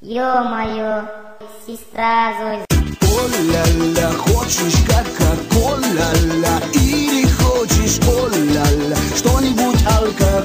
Ё-моё, сестра Зоя. О-ля-ля, хочешь кока-кола-ля, или хочешь о-ля-ля, что-нибудь алкоголь.